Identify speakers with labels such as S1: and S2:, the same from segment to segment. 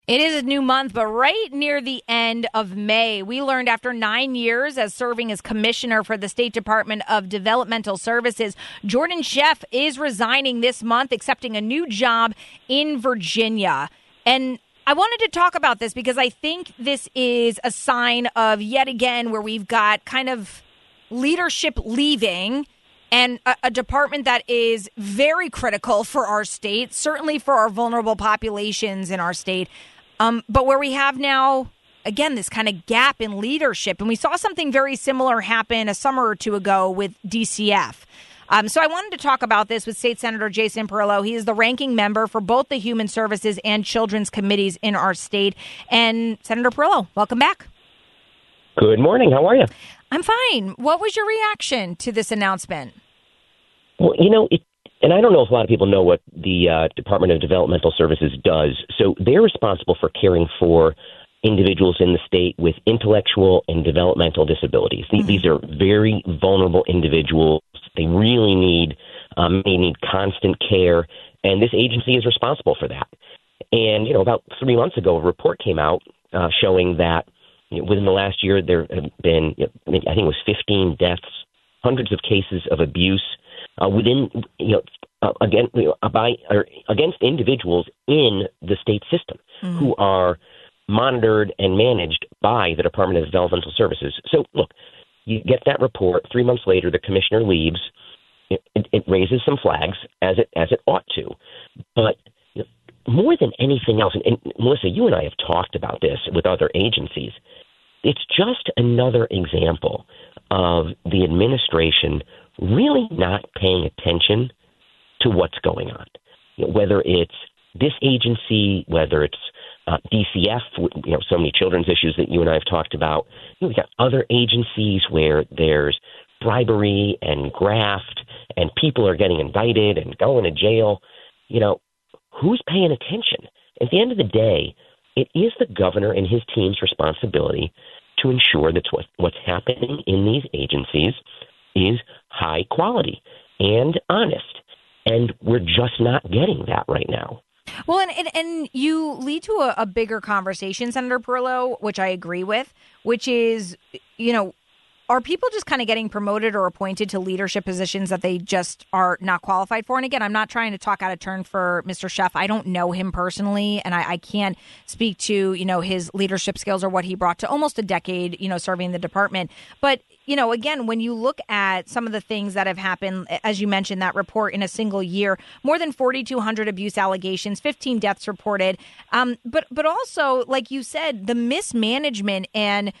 S1: It is a new month, but right near the end of May, we learned after 9 years as serving as commissioner for the State Department of Developmental Services, Jordan Sheff is resigning this month, accepting a new job in Virginia. And I wanted to talk about this because I think this is a sign of yet again where we've got kind of leadership leaving and a department that is very critical for our state, certainly for our vulnerable populations in our state. But where we have now, again, this kind of gap in leadership. And we saw something very similar happen a summer or two ago with DCF. So I wanted to talk about this with State Senator Jason Perillo. He is the ranking member for both the Human Services and Children's Committees in our state. And Senator Perillo, welcome back.
S2: Good morning. How are you?
S1: I'm fine. What was your reaction to this announcement?
S2: Well, and I don't know if a lot of people know what the Department of Developmental Services does. So they're responsible for caring for individuals in the state with intellectual and developmental disabilities. Mm-hmm. These are very vulnerable individuals. They really need constant care, and this agency is responsible for that. And, about 3 months ago, a report came out showing that within the last year, there have been, I think it was 15 deaths, hundreds of cases of abuse against individuals in the state system who are monitored and managed by the Department of Developmental Services. So, look, you get that report. 3 months later, the commissioner leaves. It raises some flags, as it ought to. But more than anything else, and Melissa, you and I have talked about this with other agencies, it's just another example of the administration really not paying attention to what's going on. Whether it's this agency, whether it's DCF, so many children's issues that you and I have talked about. We've got other agencies where there's bribery and graft and people are getting indicted and going to jail. Who's paying attention? At the end of the day, it is the governor and his team's responsibility to ensure that what's happening in these agencies is high quality and honest. And we're just not getting that right now.
S1: Well, and you lead to a bigger conversation, Senator Perillo, which I agree with, which is, are people just kind of getting promoted or appointed to leadership positions that they just are not qualified for? And again, I'm not trying to talk out of turn for Mr. Sheff. I don't know him personally, and I can't speak to, his leadership skills or what he brought to almost a decade, serving the department. But, again, when you look at some of the things that have happened, as you mentioned, that report in a single year, more than 4,200 abuse allegations, 15 deaths reported. But also, like you said, the mismanagement and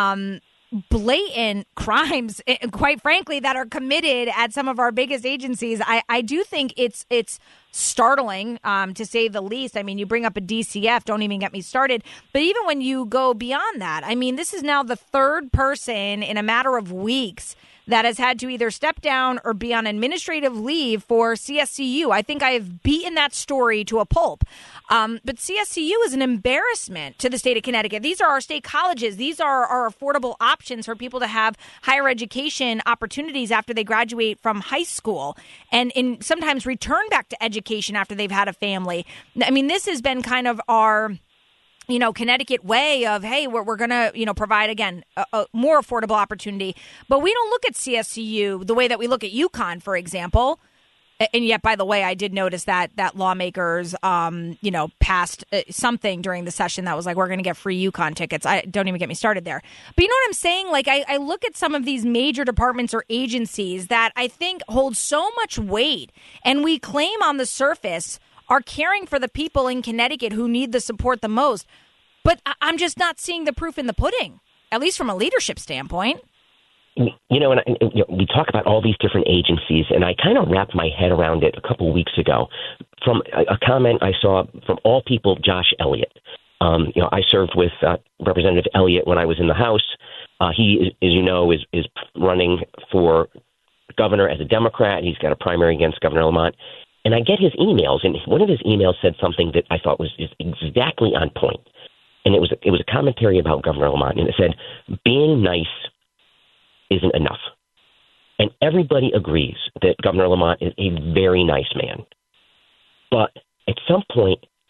S1: blatant crimes, quite frankly, that are committed at some of our biggest agencies. I do think it's startling, to say the least. I mean, you bring up a DCF, don't even get me started. But even when you go beyond that, I mean, this is now the third person in a matter of weeks that has had to either step down or be on administrative leave for CSCU. I think I have beaten that story to a pulp. But CSCU is an embarrassment to the state of Connecticut. These are our state colleges. These are our affordable options for people to have higher education opportunities after they graduate from high school and sometimes return back to education after they've had a family. I mean, this has been kind of our Connecticut way of, hey, we're going to, provide, again, a more affordable opportunity. But we don't look at CSCU the way that we look at UConn, for example. And yet, by the way, I did notice that lawmakers, passed something during the session that was like, we're going to get free UConn tickets. Don't even get me started there. But you know what I'm saying? Like, I look at some of these major departments or agencies that I think hold so much weight, and we claim on the surface are caring for the people in Connecticut who need the support the most. But I'm just not seeing the proof in the pudding, at least from a leadership standpoint.
S2: We talk about all these different agencies, and I kind of wrapped my head around it a couple of weeks ago from a comment I saw from all people, Josh Elliott. I served with Representative Elliott when I was in the House. He, as you know, is running for governor as a Democrat. He's got a primary against Governor Lamont. And I get his emails, and one of his emails said something that I thought was exactly on point. And it was a commentary about Governor Lamont, and it said, being nice isn't enough. And everybody agrees that Governor Lamont is a very nice man. But at some point,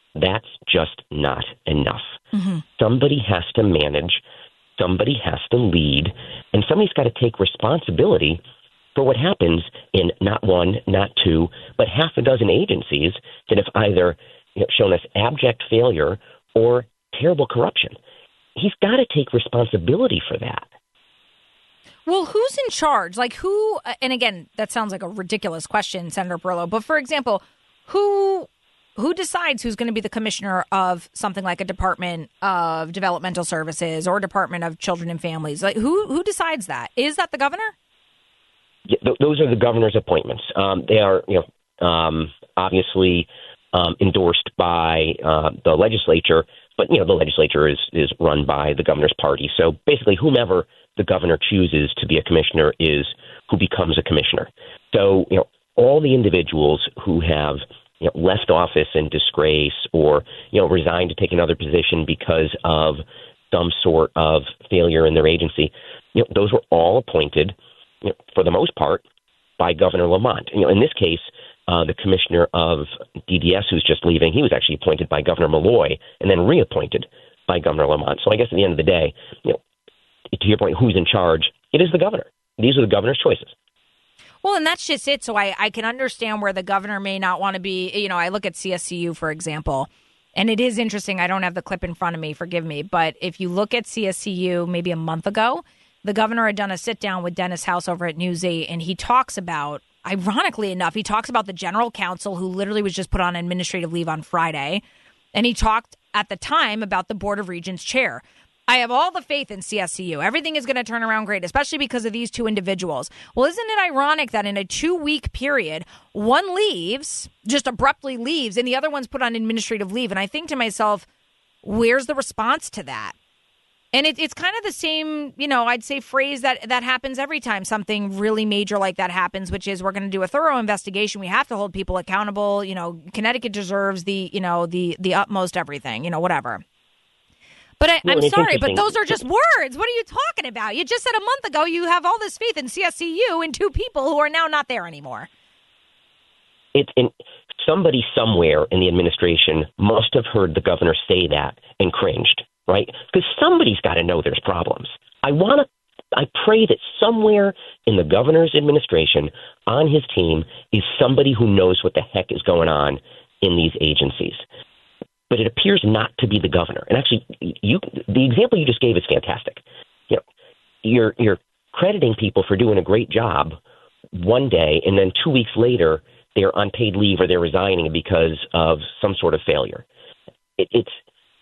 S2: That's just not enough.
S1: Mm-hmm.
S2: Somebody has to manage, somebody has to lead, and somebody's got to take responsibility for what happens in not one, not two, but half a dozen agencies that have either shown us abject failure or terrible corruption. He's got to take responsibility for that.
S1: Well, who's in charge? Like who, and again, that sounds like a ridiculous question, Senator Perillo, but for example, who decides who's going to be the commissioner of something like a Department of Developmental Services or Department of Children and Families? Like who decides that? Is that the governor?
S2: Yeah, those are the governor's appointments. They are, obviously endorsed by the legislature, but the legislature is run by the governor's party. So basically, whomever the governor chooses to be a commissioner is who becomes a commissioner. So all the individuals who have left office in disgrace or resigned to take another position because of some sort of failure in their agency, those were all appointed, for the most part, by Governor Lamont. In this case, the commissioner of DDS, who's just leaving, he was actually appointed by Governor Malloy and then reappointed by Governor Lamont. So I guess at the end of the day, to your point, who's in charge? It is the governor. These are the governor's choices.
S1: Well, and that's just it. So I can understand where the governor may not want to be. I look at CSCU, for example, and it is interesting. I don't have the clip in front of me, forgive me. But if you look at CSCU maybe a month ago, the governor had done a sit down with Dennis House over at News 8, and he talks about, ironically enough, he talks about the general counsel who literally was just put on administrative leave on Friday. And he talked at the time about the Board of Regents chair. I have all the faith in CSCU. Everything is going to turn around great, especially because of these two individuals. Well, isn't it ironic that in a 2-week period, one leaves, just abruptly leaves, and the other one's put on administrative leave? And I think to myself, where's the response to that? And it's kind of the same, I'd say phrase that happens every time something really major like that happens, which is we're going to do a thorough investigation. We have to hold people accountable. Connecticut deserves the utmost everything, whatever. But I'm sorry, but those are just words. What are you talking about? You just said a month ago you have all this faith in CSCU and two people who are now not there anymore.
S2: Somebody somewhere in the administration must have heard the governor say that and cringed, right? Because somebody's got to know there's problems. I pray that somewhere in the governor's administration on his team is somebody who knows what the heck is going on in these agencies. But it appears not to be the governor. And actually, the example you just gave is fantastic. You're crediting people for doing a great job one day, and then 2 weeks later, they're on paid leave or they're resigning because of some sort of failure. It's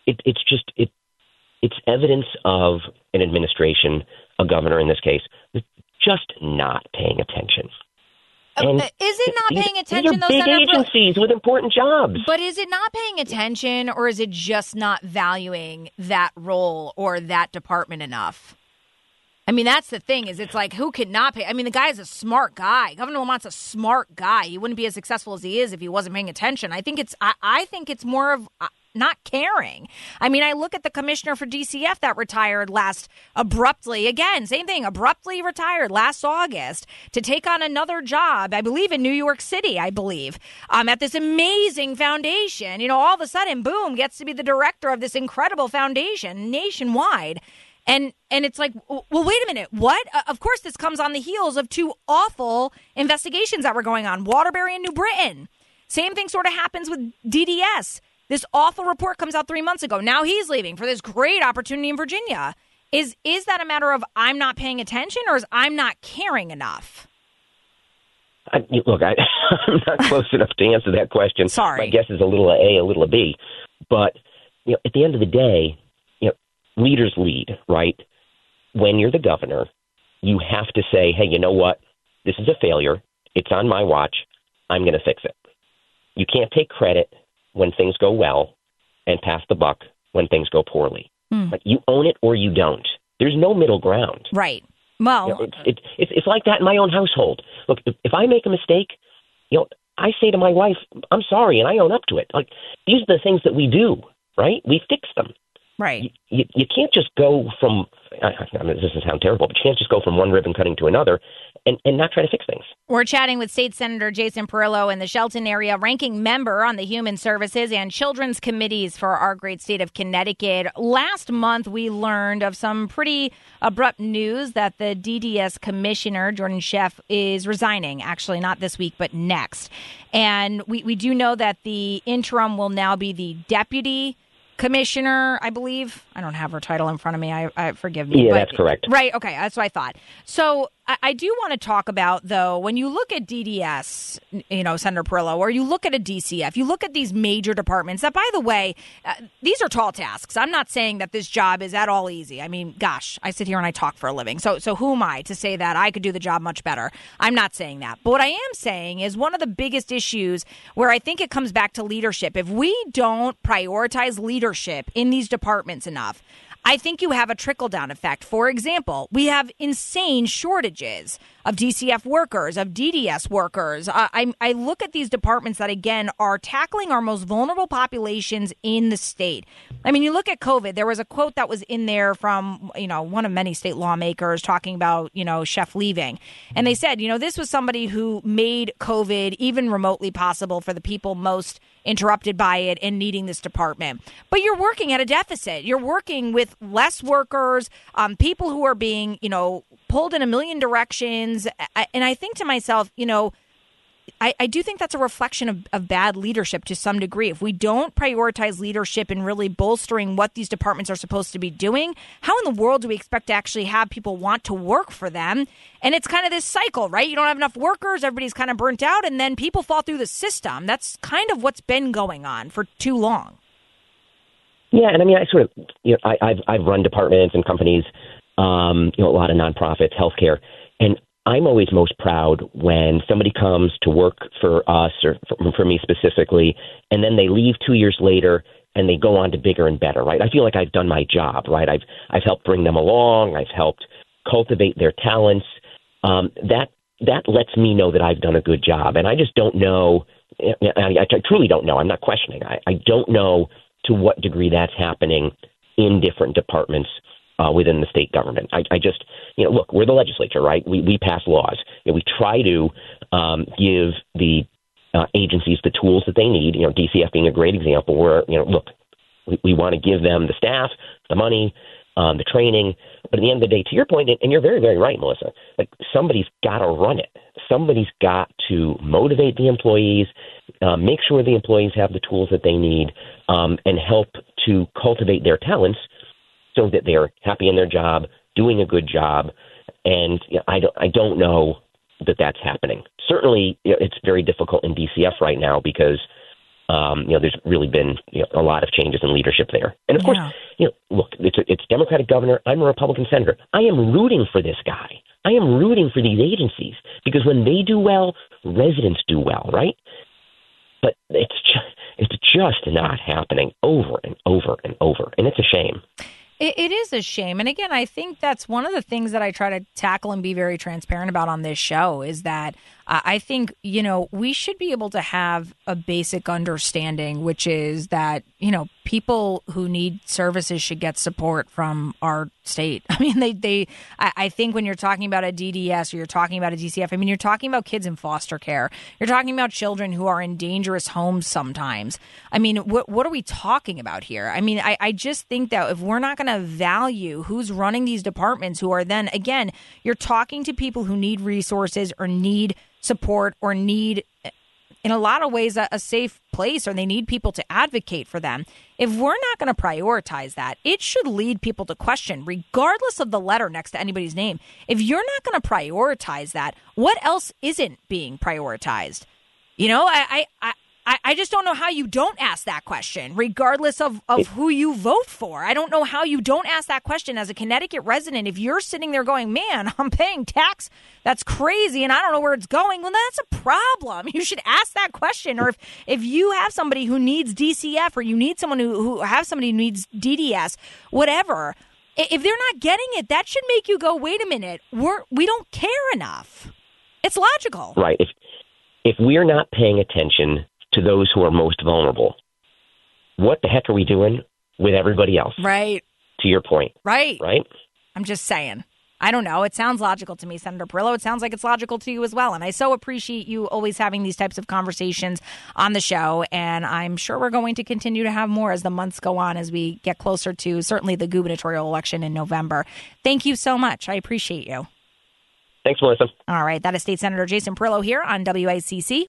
S2: evidence of an administration, a governor in this case, just not paying attention. And
S1: is it not paying attention?
S2: These are big agencies with important jobs.
S1: But is it not paying attention, or is it just not valuing that role or that department enough? I mean, that's the thing. Is it's like, who could not pay? I mean, the guy is a smart guy. Governor Lamont's a smart guy. He wouldn't be as successful as he is if he wasn't paying attention. I think it's more of not caring. I mean, I look at the commissioner for DCF that retired abruptly retired last August to take on another job, I believe in New York City, at this amazing foundation. All of a sudden, boom, gets to be the director of this incredible foundation nationwide. And it's like, well, wait a minute, what? Of course, this comes on the heels of two awful investigations that were going on, Waterbury and New Britain. Same thing sort of happens with DDS. This awful report comes out 3 months ago. Now he's leaving for this great opportunity in Virginia. Is that a matter of I'm not paying attention, or is I'm not caring enough?
S2: I'm not close enough to answer that question.
S1: Sorry.
S2: My guess is a little A, a little B. But at the end of the day, leaders lead, right? When you're the governor, you have to say, hey, you know what? This is a failure. It's on my watch. I'm going to fix it. You can't take credit when things go well and pass the buck when things go poorly. Like, you own it or you don't. There's no middle ground.
S1: Right. Well,
S2: it's like that in my own household. Look, if I make a mistake, I say to my wife, I'm sorry, and I own up to it. Like, these are the things that we do, right? We fix them.
S1: Right.
S2: You can't just go from, this doesn't sound terrible, but you can't just go from one ribbon cutting to another and not try to fix things.
S1: We're chatting with State Senator Jason Perillo in the Shelton area, ranking member on the Human Services and Children's Committees for our great state of Connecticut. Last month, we learned of some pretty abrupt news that the DDS commissioner, Jordan Sheff, is resigning. Actually, not this week, but next. And we do know that the interim will now be the deputy commissioner, I believe. I don't have her title in front of me. I forgive me.
S2: Yeah, that's correct.
S1: Right. Okay. That's what I thought. So I do want to talk about, though, when you look at DDS, Senator Perillo, or you look at a DCF, you look at these major departments that, by the way, these are tall tasks. I'm not saying that this job is at all easy. I mean, gosh, I sit here and I talk for a living. So who am I to say that I could do the job much better? I'm not saying that. But what I am saying is one of the biggest issues where I think it comes back to leadership. If we don't prioritize leadership in these departments enough, I think you have a trickle-down effect. For example, we have insane shortages of DCF workers, of DDS workers. I look at these departments that, again, are tackling our most vulnerable populations in the state. I mean, you look at COVID. There was a quote that was in there from, one of many state lawmakers talking about, Sheff leaving. And they said, this was somebody who made COVID even remotely possible for the people most interrupted by it and needing this department. But you're working at a deficit. You're working with less workers, people who are being, pulled in a million directions. And I think to myself, I do think that's a reflection of bad leadership to some degree. If we don't prioritize leadership and really bolstering what these departments are supposed to be doing, how in the world do we expect to actually have people want to work for them? And it's kind of this cycle, right? You don't have enough workers, everybody's kind of burnt out, and then people fall through the system. That's kind of what's been going on for too long.
S2: Yeah, and I mean, I sort of, I've run departments and companies, a lot of nonprofits, healthcare, and I'm always most proud when somebody comes to work for us or for me specifically, and then they leave 2 years later and they go on to bigger and better, right? I feel like I've done my job, right? I've helped bring them along. I've helped cultivate their talents. That lets me know that I've done a good job. And I just don't know. I truly don't know. I'm not questioning. I don't know to what degree that's happening in different departments within the state government. I just, look, we're the legislature, right? We pass laws. We try to give the agencies the tools that they need. DCF being a great example where, look, we want to give them the staff, the money, the training. But at the end of the day, to your point, and you're very, very right, Melissa, like somebody's got to run it. Somebody's got to motivate the employees, make sure the employees have the tools that they need, and help to cultivate their talents so that they're happy in their job, doing a good job. And I don't know that that's happening. Certainly, it's very difficult in DCF right now because there's really been a lot of changes in leadership there. And of course, look, it's Democratic governor. I'm a Republican senator. I am rooting for this guy. I am rooting for these agencies because when they do well, residents do well, right? But it's just not happening over and over and over, and it's a shame.
S1: It is a shame. And again, I think that's one of the things that I try to tackle and be very transparent about on this show is that I think, we should be able to have a basic understanding, which is that, people who need services should get support from our state. I mean, I think when you're talking about a DDS or you're talking about a DCF, I mean, you're talking about kids in foster care. You're talking about children who are in dangerous homes sometimes. I mean, what are we talking about here? I mean, I just think that if we're not going to value who's running these departments, who are then, again, you're talking to people who need resources or need support or need, in a lot of ways, a safe place, or they need people to advocate for them. If we're not going to prioritize that, it should lead people to question, regardless of the letter next to anybody's name. If you're not going to prioritize that, what else isn't being prioritized? I just don't know how you don't ask that question, regardless of who you vote for. I don't know how you don't ask that question as a Connecticut resident. If you're sitting there going, man, I'm paying tax, that's crazy, and I don't know where it's going, well, that's a problem. You should ask that question. Or if you have somebody who needs DCF, or you need someone who needs DDS, whatever, if they're not getting it, that should make you go, wait a minute, we don't care enough. It's logical.
S2: Right. If we're not paying attention to those who are most vulnerable, what the heck are we doing with everybody else?
S1: Right.
S2: To your point.
S1: Right.
S2: Right?
S1: I'm just saying. I don't know. It sounds logical to me, Senator Perillo. It sounds like it's logical to you as well. And I so appreciate you always having these types of conversations on the show. And I'm sure we're going to continue to have more as the months go on, as we get closer to certainly the gubernatorial election in November. Thank you so much. I appreciate you.
S2: Thanks, Melissa.
S1: All right. That is State Senator Jason Perillo here on WICC.